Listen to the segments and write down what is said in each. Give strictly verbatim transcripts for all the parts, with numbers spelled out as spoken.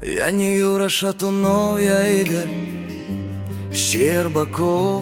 Я не Юра Шатунов, я Игорь Щербаков.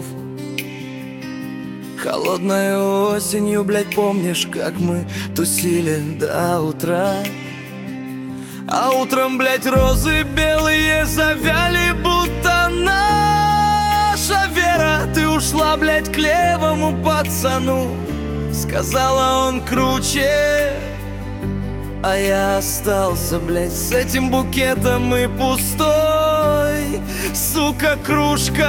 Холодной осенью, блядь, помнишь, как мы тусили до утра? А утром, блядь, розы белые завяли, будто наша Вера. Ты ушла, блядь, к левому пацану, сказала, он круче. А я остался, блядь, с этим букетом и пустой, сука, кружкой.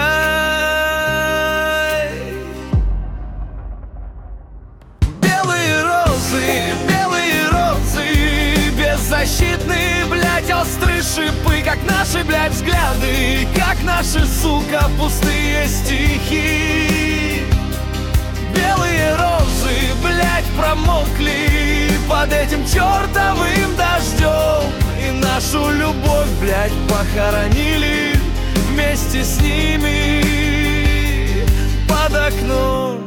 Белые розы, белые розы, беззащитные, блядь, острые шипы, как наши, блядь, взгляды, как наши, сука, пустые стихи. Белые розы, блядь, промокли под этим чертовым дождем, и нашу любовь, блядь, похоронили вместе с ними под окном.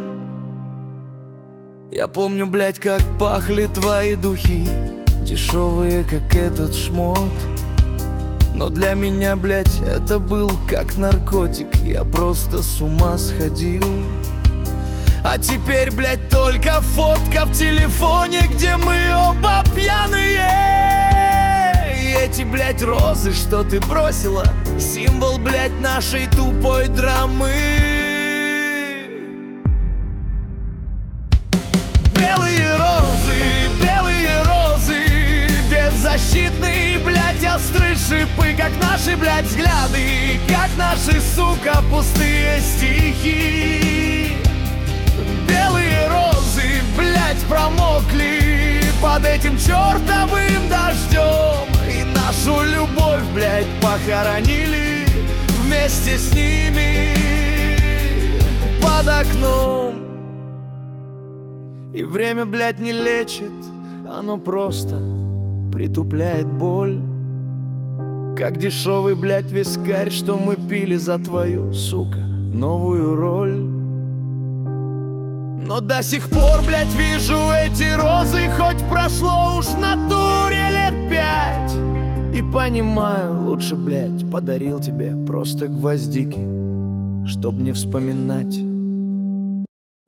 Я помню, блядь, как пахли твои духи, дешевые, как этот шмот. Но для меня, блядь, это был как наркотик, я просто с ума сходил. А теперь, блядь, только фотка в телефоне, где мы оба пьяные. И эти, блядь, розы, что ты бросила, символ, блядь, нашей тупой драмы. Белые розы, белые розы, беззащитные, блядь, острые шипы, как наши, блядь, взгляды, как наши, сука, пустые стихи. Белые розы, блядь, промокли под этим чертовым дождем, и нашу любовь, блядь, похоронили вместе с ними под окном. И время, блядь, не лечит, оно просто притупляет боль, как дешевый, блядь, вискарь, что мы пили за твою, сука, новую роль. Но до сих пор, блядь, вижу эти розы, хоть прошло уж в натуре лет пять. И понимаю, лучше, блядь, подарил тебе просто гвоздики, чтоб не вспоминать